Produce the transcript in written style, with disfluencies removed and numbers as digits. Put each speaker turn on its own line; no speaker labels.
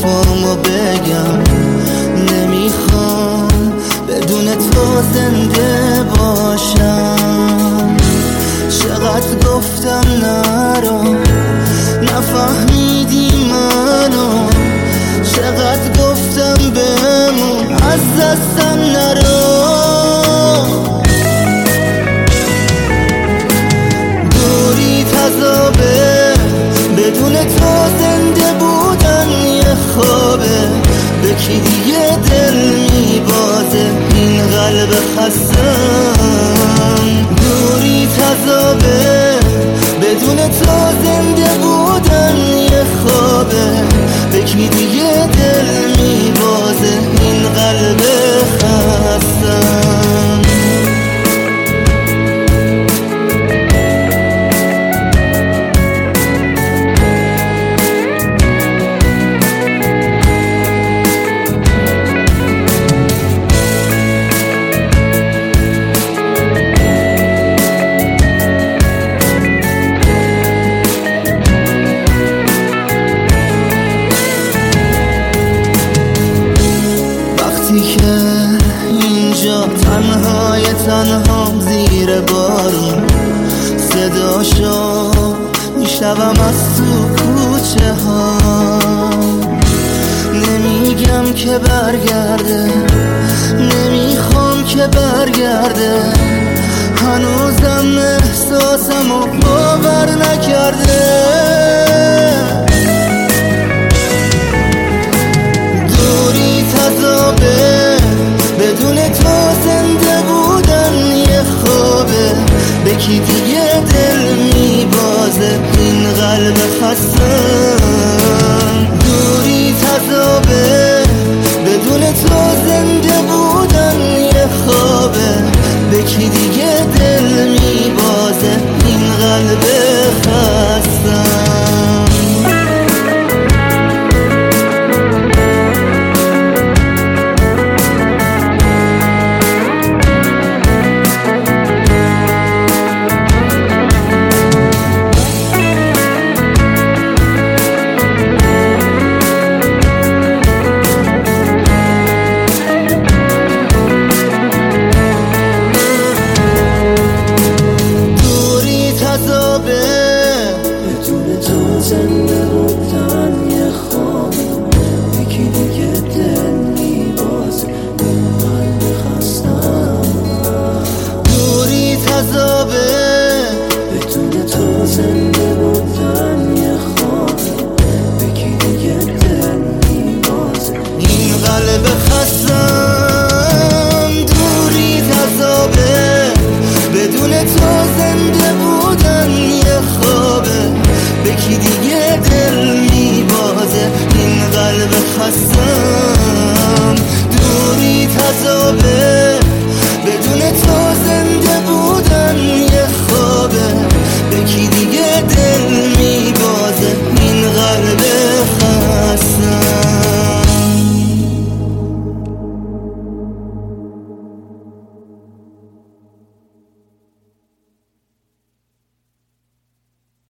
حرفامو بگم. نمیخوام بدون تو زنده باشم. چقدر گفتم نرو، نفهمیدی منو. چقدر گفتم بمون، از دستم نرو. دوری تذابه، بدون تو زنده بودن یه خوابه. به کی دیگه دل میبازه این قلب خستم؟ دوری تذابه، بدون تو زنده بودن یه خوابه. به کی دیگه دل میبازه این قلب خستم؟ که اینجا تنها زیر بارون، صداشو میشنوم از تو کوچه ها. نمیگم که برگرده، نمیخوام که برگرده. هنوزم احساسمو باور نکرده. دوری تذابه، بدون تو زنده بودن یه خوابه. به کی دیگه دل میبازه این قلب خسته؟